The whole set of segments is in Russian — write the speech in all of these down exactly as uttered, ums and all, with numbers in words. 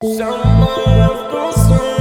Самое вкусное.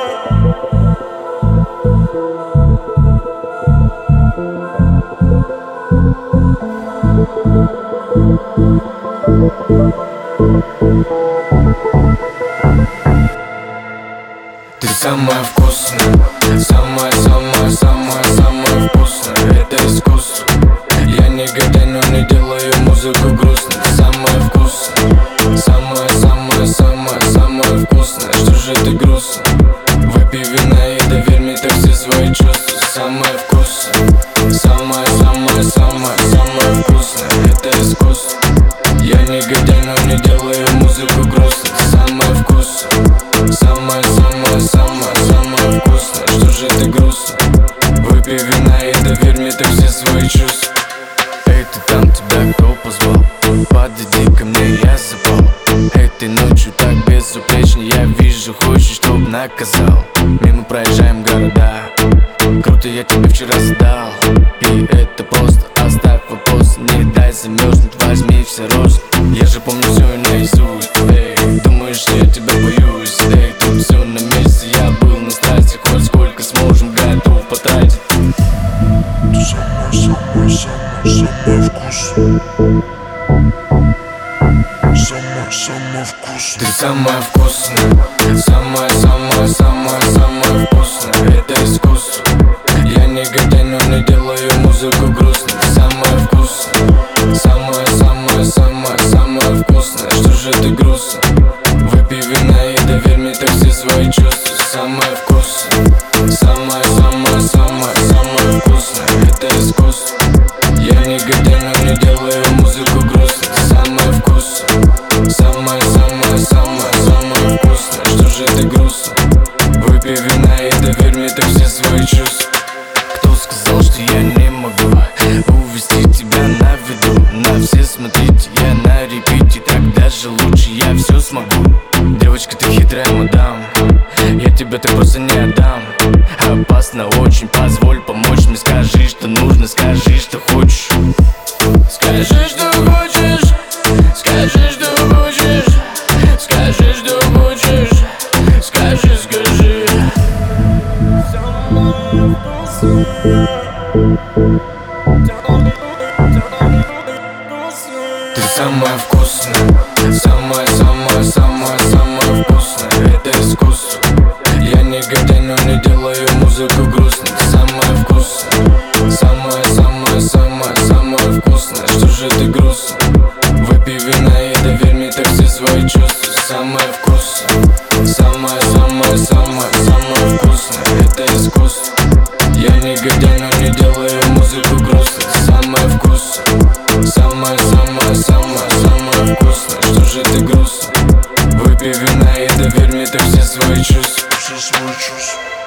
Ты самая вкусная, самая, самая, самая, самая вкусная. Это искусство. Я не гадаю, но не делаю музыку грустной. Ты самая вкусная, самая, самая, самая, самая вкусная. Что же ты грустно? Выпей вина и доверь мне так все свои чувства. Самая вкусная, самая, самая, самая, самая вкусная. Это искусство. Я не гадаю, но не делаю музыку грустной. Ты самая вкусная, самая, самая, самая, самая вкусная. Что же ты грустно? Выпей вина и доверь мне так все свои чувства. Эй, ты там, тебя кто позвал? Подойди ко мне, я запал. Этой ночью так безупречно. Я вижу, хочешь, чтоб наказал. Мимо проезжаем города. Круто, я тебе вчера задал. И это просто, оставь вопрос. Не дай замерзнуть, возьми все розы. Я же помню все наизусть. Эй, думаешь, что я тебя боюсь? Эй, тут все на месте, я был на страсти. Хоть сколько сможем, готов потратить. Ты самая, самая, самая, самая вкусная. Самая, самая вкусная. Ты самая вкусная, самая, самая, самая, самая вкусная. Это искусство. Я не гадаю, но не делаю музыку грустной. Ты самая вкусная, самая, самая, самая, самая вкусная. Что же ты грустно? Выпей вина и доверь мне так все свои чувства. Самая вкусная, самая, самая, самая, самая вкусная. Это искусство. Я не гадаю, но не делаю музыку грустной. Ты самая вкусная, самая, самая, самая, самая вкусная. Что же ты грустно? Выпей вина и доверь мне так все свои чувства. Кто сказал, что я не могу увести тебя на виду? На все смотрите, я на репите. Так даже лучше, я все смогу. Девочка, ты хитрая мадам. Я тебя так просто не отдам. Опасно очень, позволь помочь мне. Скажи, что нужно, скажи, что хочешь. Скажи, что хочешь. Скажи, что хочешь. Скажи, что хочешь. Скажи, скажи. Самое вкусное. Ты самая вкусная, самая, самая, самая, самая вкусная. Это искусство. Я не гадаю, но не делаю музыку грустной. Ты самая вкусная, самая, самая, самая, самая вкусная. Что же ты грустно? Выпей вина и доверь мне так все свои чувства. Самая вкусная, самая, самая, самая, самая вкусная. Это искусство. Я не гадаю, но не делаю музыку грустной. Ты самая вкусная, самая, самая, самая, самая вкусная. Что же ты грустно? Выпей вина и доверь мне так все свои чувства. Все свои чувства.